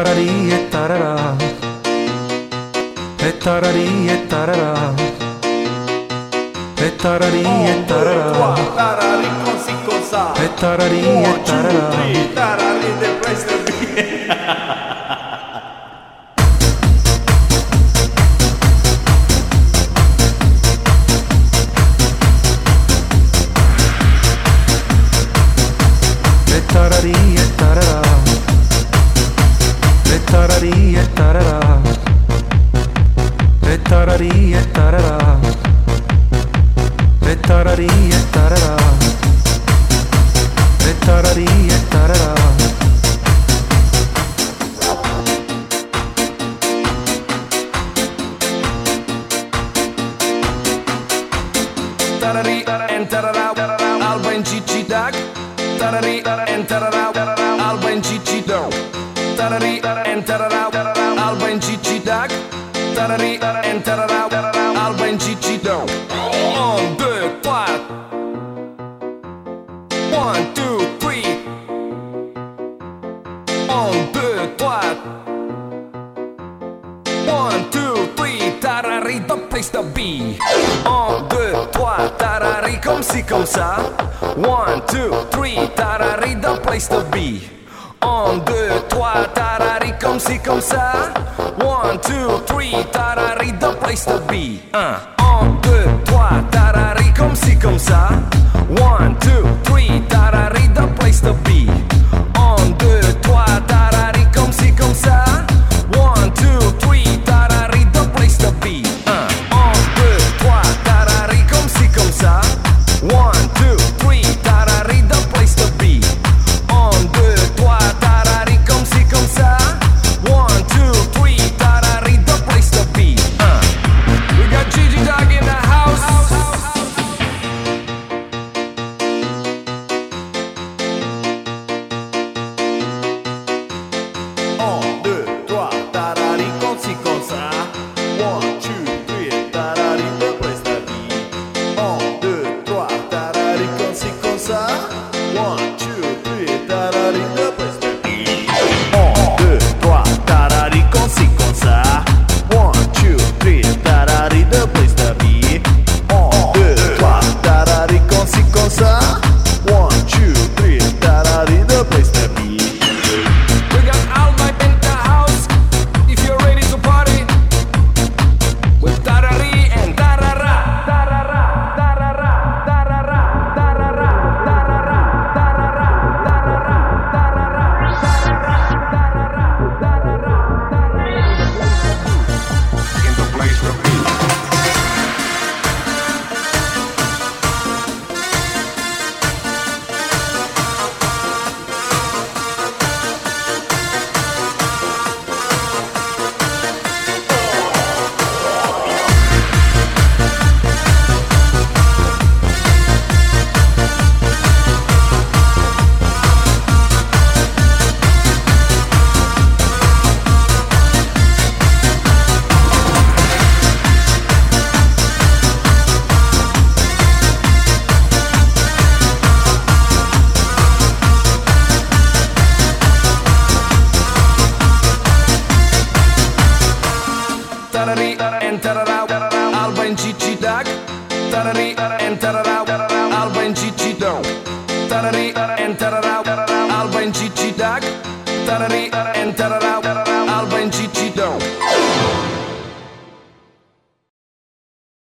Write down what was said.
tararì e tararà, e tararì e tararà, e tararì e tararà, tararì così cosa, e tararì e tararà, tararì del presto tararì e tararà, e tararì e tararà, e tararì e tararà, e tararì e tararà, e tararì e tararà. tararì and tararà, alba in cicci dag. Tararì and tararà, alba in cicci dog. Tararì and tararà, alba in cicci dag. Tararì and tararà, alba in cicci dog. 1, 2, 3. 1, 2, 3. 1, 2, 3. 1, 2, 3. Tararì, the place to be. 1, 2, 3. Tararì, comme ci, comme ça. 1, 2, 3, tararì, the place to be. 1, 2, 3, tararì, comme ci, comme ça. 1, 2, 3, tararì, the place to be. 1, 2, 3, tararì, comme ci, comme ça. 1, 2, 3, tararì, the place to be. 1, 2, 3, tararì, comme ci, comme ça. 1, 2, 3, tararì, the place to be. 1, 2, 3, tararì, comme ci, comme ça. 1, 2, 3, tararì, the place to be. 1, 2, 3, tararì, comme ci, comme ça. 1, 2, 3, tararì, the place to be. We got Gigi Dog in the house. 1, 2, 3, tararì, comme ci, comme ça. 1, 2, 3, tararì, the place to be. 1, 2, 3, tararì, comme ci, comme ça. 1, 2, 3, tararì, the place to be. 1, 2, 3, tararì, comme ci, comme ça. 1, 2, 3, tararì, the place to be. 1, 2, 3, tararì, comme ci, comme ça. 1, 2, 3, tararì, the place to be. We got Alba in the house. If you're ready to party with tararì and tararà, tararà, tararà, tararà, tararà, tararà, tararà, In the place to be. tararì and tararà, alba in cicci dag. Tararì and tararà, alba in cicci dog. Tararì and tararà, alba in cicci dag. Tararì and tararà,